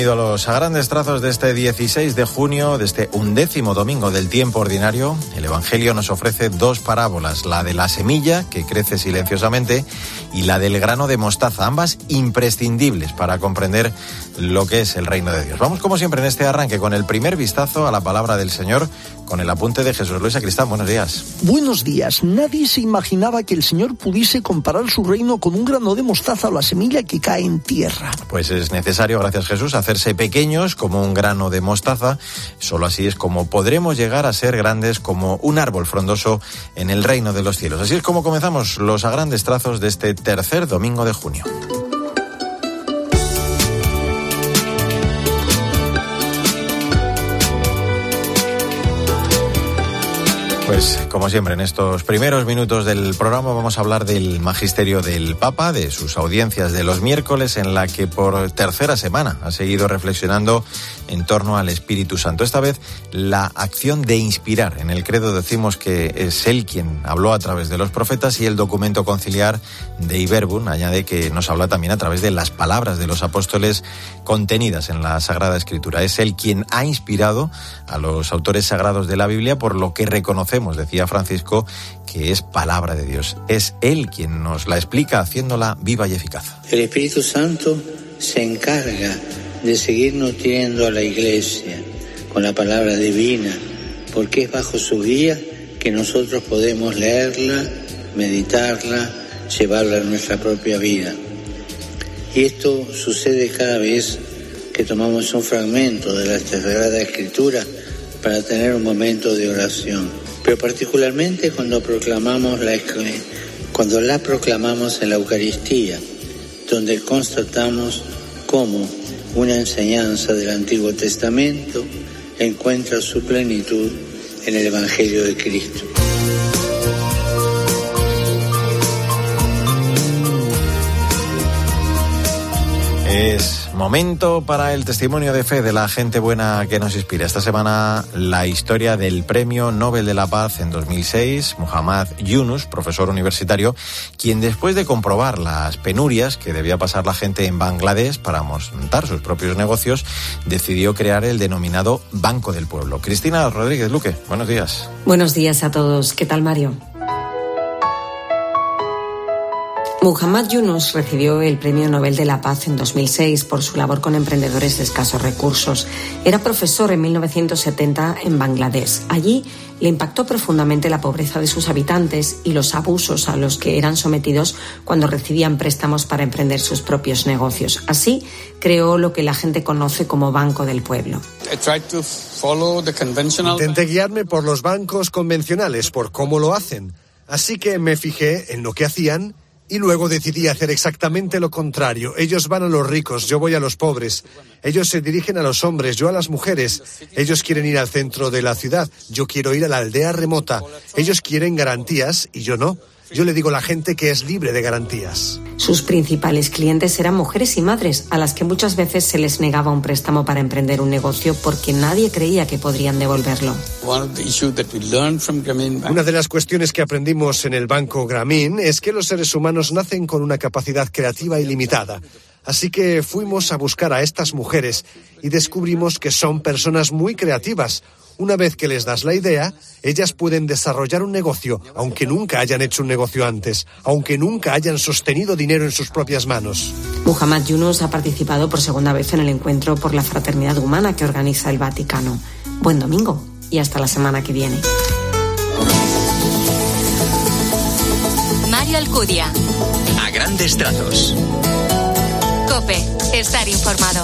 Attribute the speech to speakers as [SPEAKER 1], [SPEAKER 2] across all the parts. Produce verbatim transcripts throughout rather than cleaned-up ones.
[SPEAKER 1] A los a grandes trazos de este dieciséis de junio, de este undécimo domingo del tiempo ordinario, el Evangelio nos ofrece dos parábolas, la de la semilla, que crece silenciosamente, y la del grano de mostaza, ambas imprescindibles para comprender lo que es el reino de Dios. Vamos, como siempre, en este arranque con el primer vistazo a la palabra del Señor, con el apunte de Jesús Luis Sacristán. Buenos días.
[SPEAKER 2] Buenos días. Nadie se imaginaba que el Señor pudiese comparar su reino con un grano de mostaza o la semilla que cae en tierra.
[SPEAKER 1] Pues es necesario, gracias Jesús, hacerse pequeños como un grano de mostaza. Solo así es como podremos llegar a ser grandes como un árbol frondoso en el reino de los cielos. Así es como comenzamos los a grandes trazos de este tercer domingo de junio. Pues, como siempre, en estos primeros minutos del programa vamos a hablar del magisterio del Papa, de sus audiencias de los miércoles, en la que por tercera semana ha seguido reflexionando en torno al Espíritu Santo. Esta vez, la acción de inspirar. En el credo decimos que es Él quien habló a través de los profetas, y el documento conciliar de Iberbum añade que nos habla también a través de las palabras de los apóstoles contenidas en la Sagrada Escritura. Es Él quien ha inspirado a los autores sagrados de la Biblia, por lo que reconocemos, decía Francisco, que es palabra de Dios. Es Él quien nos la explica, haciéndola viva y eficaz.
[SPEAKER 3] El Espíritu Santo se encarga de seguir nutriendo a la Iglesia con la palabra divina, porque es bajo su guía que nosotros podemos leerla, meditarla, llevarla a nuestra propia vida. Y esto sucede cada vez que tomamos un fragmento de la Sagrada Escritura para tener un momento de oración. Pero particularmente cuando proclamamos la, cuando la proclamamos en la Eucaristía, donde constatamos cómo una enseñanza del Antiguo Testamento encuentra su plenitud en el Evangelio de Cristo.
[SPEAKER 1] Es momento para el testimonio de fe de la gente buena que nos inspira. Esta semana, la historia del Premio Nobel de la Paz en dos mil seis, Muhammad Yunus, profesor universitario, quien después de comprobar las penurias que debía pasar la gente en Bangladesh para montar sus propios negocios, decidió crear el denominado Banco del Pueblo. Cristina Rodríguez Luque, buenos días.
[SPEAKER 4] Buenos días a todos. ¿Qué tal, Mario? Muhammad Yunus recibió el Premio Nobel de la Paz en dos mil seis por su labor con emprendedores de escasos recursos. Era profesor en mil novecientos setenta en Bangladesh. Allí le impactó profundamente la pobreza de sus habitantes y los abusos a los que eran sometidos cuando recibían préstamos para emprender sus propios negocios. Así creó lo que la gente conoce como Banco del Pueblo.
[SPEAKER 5] Intenté guiarme por los bancos convencionales, por cómo lo hacen. Así que me fijé en lo que hacían y luego decidí hacer exactamente lo contrario. Ellos van a los ricos, yo voy a los pobres. Ellos se dirigen a los hombres, yo a las mujeres. Ellos quieren ir al centro de la ciudad, yo quiero ir a la aldea remota. Ellos quieren garantías y yo no. Yo le digo a la gente que es libre de garantías.
[SPEAKER 4] Sus principales clientes eran mujeres y madres, a las que muchas veces se les negaba un préstamo para emprender un negocio porque nadie creía que podrían devolverlo.
[SPEAKER 5] Una de las cuestiones que aprendimos en el Banco Grameen es que los seres humanos nacen con una capacidad creativa ilimitada. Así que fuimos a buscar a estas mujeres y descubrimos que son personas muy creativas. Una vez que les das la idea, ellas pueden desarrollar un negocio, aunque nunca hayan hecho un negocio antes, aunque nunca hayan sostenido dinero en sus propias manos.
[SPEAKER 4] Muhammad Yunus ha participado por segunda vez en el encuentro por la fraternidad humana que organiza el Vaticano. Buen domingo y hasta la semana que viene.
[SPEAKER 6] Mario Alcudia.
[SPEAKER 7] A grandes trazos.
[SPEAKER 6] COPE. Estar informado.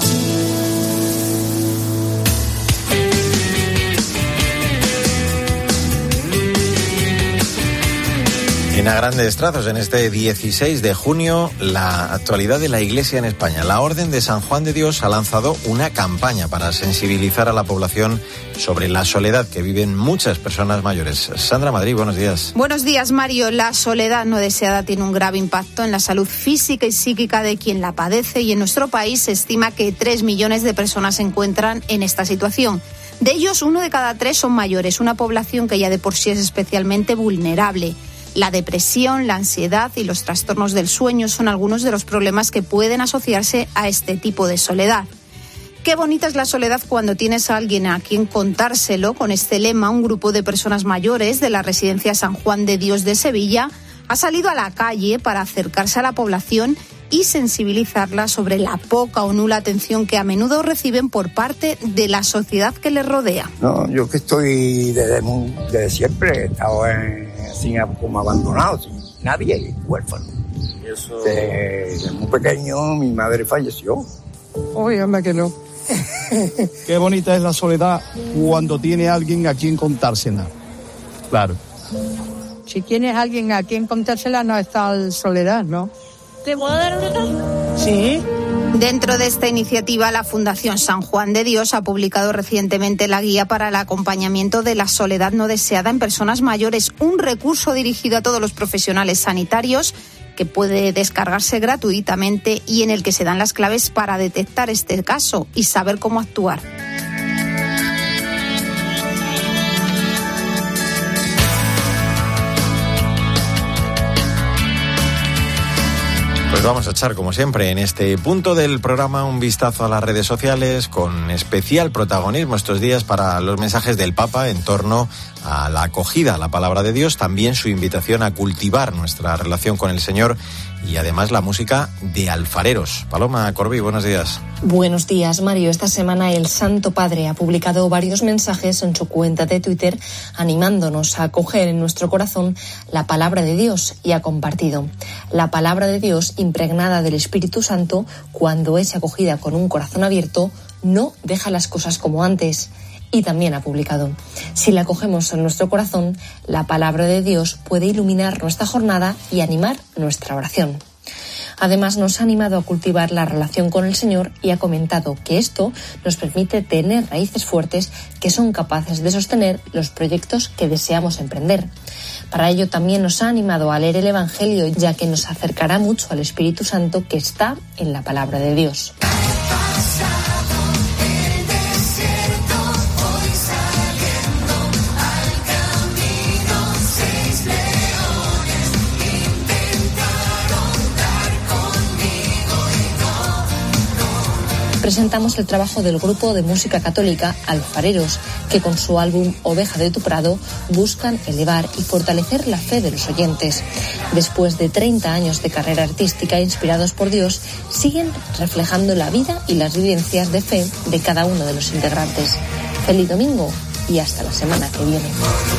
[SPEAKER 1] En A Grandes Trazos, en este dieciséis de junio, la actualidad de la Iglesia en España. La Orden de San Juan de Dios ha lanzado una campaña para sensibilizar a la población sobre la soledad que viven muchas personas mayores. Sandra Madrid, buenos días.
[SPEAKER 8] Buenos días, Mario. La soledad no deseada tiene un grave impacto en la salud física y psíquica de quien la padece, y en nuestro país se estima que tres millones de personas se encuentran en esta situación. De ellos, uno de cada tres son mayores, una población que ya de por sí es especialmente vulnerable. La depresión, la ansiedad y los trastornos del sueño son algunos de los problemas que pueden asociarse a este tipo de soledad. Qué bonita es la soledad cuando tienes a alguien a quien contárselo. Con este lema, un grupo de personas mayores de la residencia San Juan de Dios de Sevilla ha salido a la calle para acercarse a la población y sensibilizarla sobre la poca o nula atención que a menudo reciben por parte de la sociedad que les rodea.
[SPEAKER 9] No, yo que estoy desde, muy, desde siempre, he estado en, así como abandonado, sin nadie, huérfano. ¿Y eso? Desde muy pequeño mi madre falleció.
[SPEAKER 10] Óigame que no. Qué bonita es la soledad cuando tiene alguien a quien contársela. Claro.
[SPEAKER 11] Si tienes alguien a quien contársela, no está en soledad, ¿no?
[SPEAKER 12] ¿Te puedo dar un regalo?
[SPEAKER 11] Sí.
[SPEAKER 8] Dentro de esta iniciativa, la Fundación San Juan de Dios ha publicado recientemente la guía para el acompañamiento de la soledad no deseada en personas mayores, un recurso dirigido a todos los profesionales sanitarios que puede descargarse gratuitamente y en el que se dan las claves para detectar este caso y saber cómo actuar.
[SPEAKER 1] Pues vamos a echar, como siempre, en este punto del programa un vistazo a las redes sociales, con especial protagonismo estos días para los mensajes del Papa en torno a la acogida a la palabra de Dios, también su invitación a cultivar nuestra relación con el Señor y además la música de alfareros. Paloma Corbí, buenos días.
[SPEAKER 13] Buenos días, Mario. Esta semana el Santo Padre ha publicado varios mensajes en su cuenta de Twitter animándonos a acoger en nuestro corazón la palabra de Dios y ha compartido: la palabra de Dios impregnada del Espíritu Santo, cuando es acogida con un corazón abierto, no deja las cosas como antes. Y también ha publicado: si la acogemos en nuestro corazón, la palabra de Dios puede iluminar nuestra jornada y animar nuestra oración. Además, nos ha animado a cultivar la relación con el Señor y ha comentado que esto nos permite tener raíces fuertes que son capaces de sostener los proyectos que deseamos emprender. Para ello también nos ha animado a leer el Evangelio, ya que nos acercará mucho al Espíritu Santo que está en la palabra de Dios. Presentamos el trabajo del grupo de música católica Alfareros, que con su álbum Oveja de tu Prado buscan elevar y fortalecer la fe de los oyentes. Después de treinta años de carrera artística inspirados por Dios, siguen reflejando la vida y las vivencias de fe de cada uno de los integrantes. Feliz domingo y hasta la semana que viene.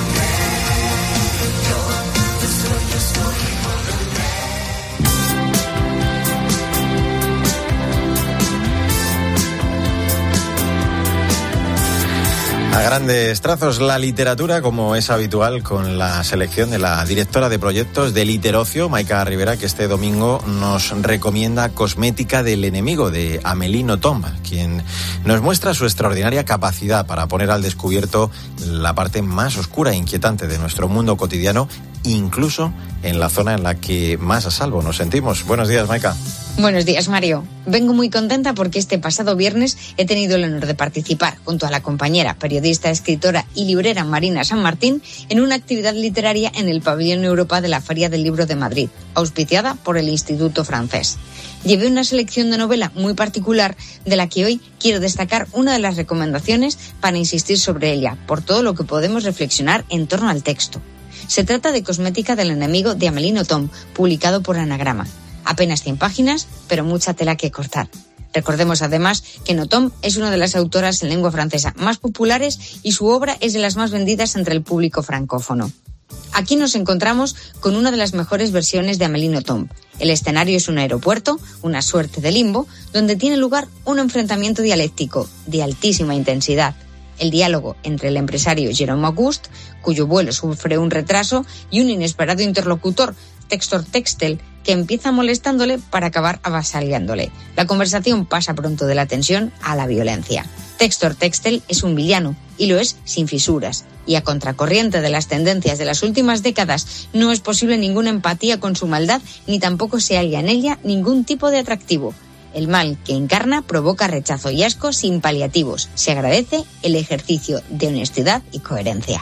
[SPEAKER 1] A grandes trazos, la literatura, como es habitual, con la selección de la directora de proyectos de Literocio, Maika Rivera, que este domingo nos recomienda Cosmética del enemigo, de Amélie Nothomb, quien nos muestra su extraordinaria capacidad para poner al descubierto la parte más oscura e inquietante de nuestro mundo cotidiano, incluso en la zona en la que más a salvo nos sentimos. Buenos días, Maika.
[SPEAKER 14] Buenos días, Mario. Vengo muy contenta porque este pasado viernes he tenido el honor de participar, junto a la compañera, periodista, escritora y librera Marina San Martín, en una actividad literaria en el Pabellón Europa de la Feria del Libro de Madrid, auspiciada por el Instituto Francés. Llevé una selección de novela muy particular, de la que hoy quiero destacar una de las recomendaciones para insistir sobre ella, por todo lo que podemos reflexionar en torno al texto. Se trata de Cosmética del enemigo, de Amélie Nothomb, publicado por Anagrama. Apenas cien páginas, pero mucha tela que cortar. Recordemos además que Nothomb es una de las autoras en lengua francesa más populares y su obra es de las más vendidas entre el público francófono. Aquí nos encontramos con una de las mejores versiones de Amélie Nothomb. El escenario es un aeropuerto, una suerte de limbo, donde tiene lugar un enfrentamiento dialéctico de altísima intensidad. El diálogo entre el empresario Jérôme Auguste, cuyo vuelo sufre un retraso, y un inesperado interlocutor, Textor Textel, que empieza molestándole para acabar avasallándole. La conversación pasa pronto de la tensión a la violencia. Textor Textel es un villano, y lo es sin fisuras. Y a contracorriente de las tendencias de las últimas décadas, no es posible ninguna empatía con su maldad, ni tampoco se halla en ella ningún tipo de atractivo. El mal que encarna provoca rechazo y asco sin paliativos. Se agradece el ejercicio de honestidad y coherencia.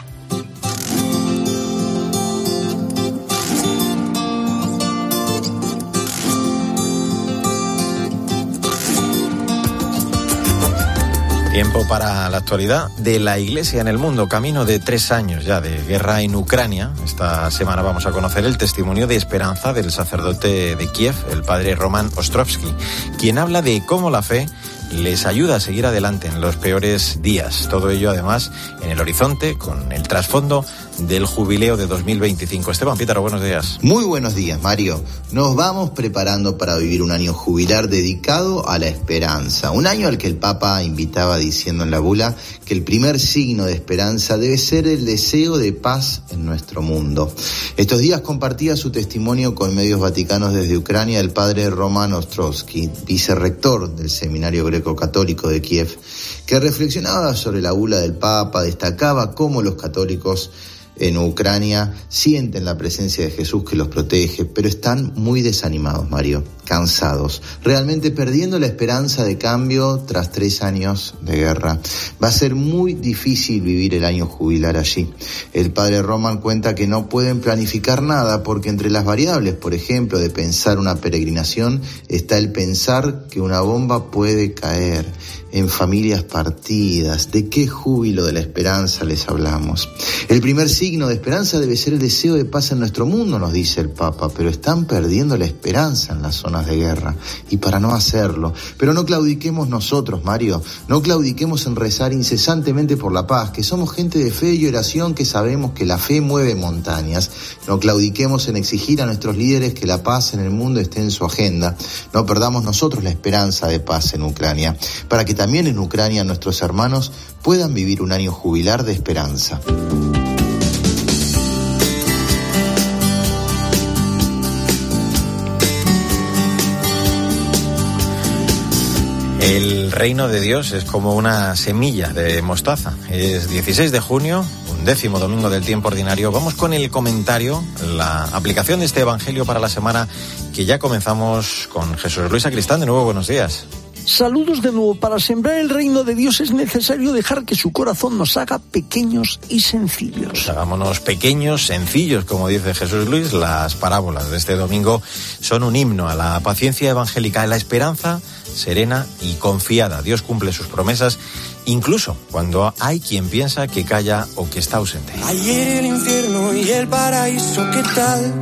[SPEAKER 1] Tiempo para la actualidad de la Iglesia en el mundo, camino de tres años ya de guerra en Ucrania. Esta semana vamos a conocer el testimonio de esperanza del sacerdote de Kiev, el padre Roman Ostrovsky, quien habla de cómo la fe les ayuda a seguir adelante en los peores días. Todo ello, además, en el horizonte, con el trasfondo del jubileo de dos mil veinticinco. Esteban Pítaro, buenos días.
[SPEAKER 15] Muy buenos días, Mario. Nos vamos preparando para vivir un año jubilar dedicado a la esperanza. Un año al que el Papa invitaba diciendo en la bula que el primer signo de esperanza debe ser el deseo de paz en nuestro mundo. Estos días compartía su testimonio con medios vaticanos desde Ucrania el padre Roman Ostrovsky, vicerrector del Seminario Greco-Católico de Kiev, que reflexionaba sobre la bula del Papa, destacaba cómo los católicos en Ucrania sienten la presencia de Jesús que los protege, pero están muy desanimados, Mario, cansados, realmente perdiendo la esperanza de cambio tras tres años de guerra. Va a ser muy difícil vivir el año jubilar allí. El padre Roman cuenta que no pueden planificar nada porque entre las variables, por ejemplo, de pensar una peregrinación, está el pensar que una bomba puede caer en familias partidas. ¿De qué júbilo de la esperanza les hablamos? El primer signo de esperanza debe ser el deseo de paz en nuestro mundo, nos dice el Papa, pero están perdiendo la esperanza en las zonas de guerra, y para no hacerlo, pero no claudiquemos nosotros, Mario, no claudiquemos en rezar incesantemente por la paz, que somos gente de fe y oración, que sabemos que la fe mueve montañas. No claudiquemos en exigir a nuestros líderes que la paz en el mundo esté en su agenda. No perdamos nosotros la esperanza de paz en Ucrania, para que también en Ucrania nuestros hermanos puedan vivir un año jubilar de esperanza.
[SPEAKER 1] El reino de Dios es como una semilla de mostaza. Es dieciséis de junio, un décimo domingo del tiempo ordinario. Vamos con el comentario, la aplicación de este evangelio para la semana que ya comenzamos con Jesús Luis Sacristán. De nuevo, buenos días.
[SPEAKER 2] Saludos de nuevo. Para sembrar el reino de Dios es necesario dejar que su corazón nos haga pequeños y sencillos.
[SPEAKER 1] Pues hagámonos pequeños, sencillos, como dice Jesús Luis. Las parábolas de este domingo son un himno a la paciencia evangélica, a la esperanza serena y confiada. Dios cumple sus promesas, incluso cuando hay quien piensa que calla o que está ausente.
[SPEAKER 16] Ayer el infierno y el paraíso, ¿qué tal?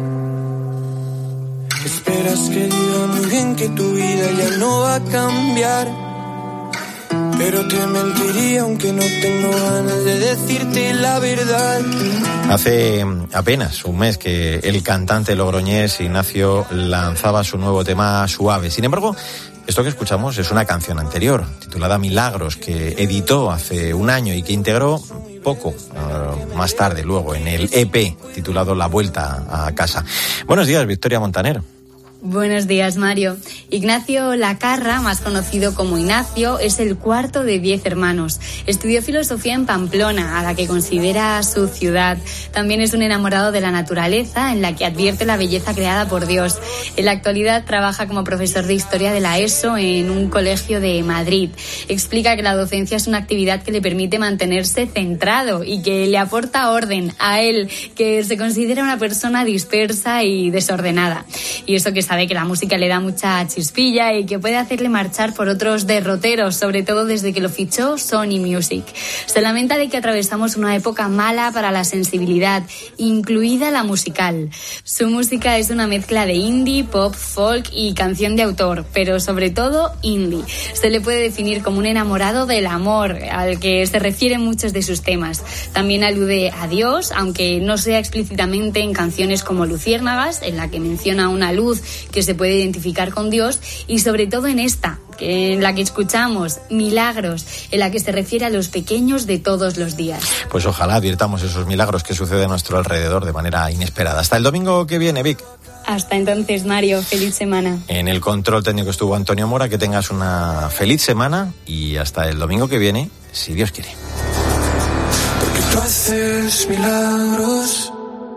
[SPEAKER 16] Esperas que diga muy bien que tu vida ya no va a cambiar, pero te mentiría aunque no tengo ganas de decirte la verdad.
[SPEAKER 1] Hace apenas un mes que el cantante logroñés Ignacio lanzaba su nuevo tema Suave. Sin embargo, esto que escuchamos es una canción anterior, titulada Milagros, que editó hace un año y que integró poco uh, más tarde, luego, en el E P titulado La Vuelta a Casa. Buenos días, Victoria Montaner.
[SPEAKER 17] Buenos días, Mario. Ignacio Lacarra, más conocido como Ignacio, es el cuarto de diez hermanos. Estudió filosofía en Pamplona, a la que considera su ciudad. También es un enamorado de la naturaleza, en la que advierte la belleza creada por Dios. En la actualidad trabaja como profesor de historia de la ESO en un colegio de Madrid. Explica que la docencia es una actividad que le permite mantenerse centrado y que le aporta orden a él, que se considera una persona dispersa y desordenada. Y eso que sabe que la música le da mucha chispilla y que puede hacerle marchar por otros derroteros, sobre todo desde que lo fichó Sony Music. Se lamenta de que atravesamos una época mala para la sensibilidad, incluida la musical. Su música es una mezcla de indie, pop, folk y canción de autor, pero sobre todo indie. Se le puede definir como un enamorado del amor, al que se refieren muchos de sus temas. También alude a Dios, aunque no sea explícitamente en canciones como Luciérnagas, en la que menciona una luz que se puede identificar con Dios, y sobre todo en esta, que en la que escuchamos Milagros, en la que se refiere a los pequeños de todos los días.
[SPEAKER 1] Pues ojalá advirtamos esos milagros que suceden a nuestro alrededor de manera inesperada. Hasta el domingo que viene, Vic.
[SPEAKER 17] Hasta entonces, Mario, feliz semana.
[SPEAKER 1] En el control técnico estuvo Antonio Mora. Que tengas una feliz semana y hasta el domingo que viene, si Dios quiere.
[SPEAKER 16] Porque tú haces milagros,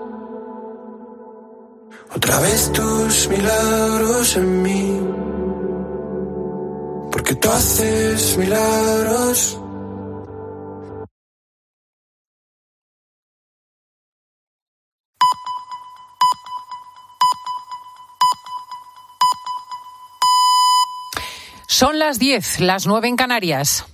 [SPEAKER 16] otra vez tus milagros en mí. Porque tú haces milagros.
[SPEAKER 18] Son las diez, las nueve en Canarias.